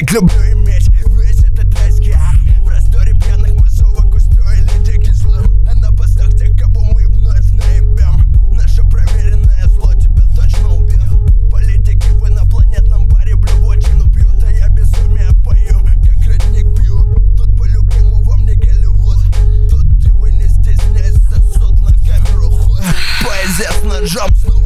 так люблю иметь весь этот райский ад. В просторе пьяных массовок устроили дикий взлом, а на постах тех, кого мы вновь наебем. Наше проверенное зло тебя точно убьет. Политики в инопланетном баре блювотину пьют, а я безумие пою, как родник пью. Тут по-любому вам не Голливуд, тут и вы не стесняясь сосуд на камеру хуй. Поэзия с ножом.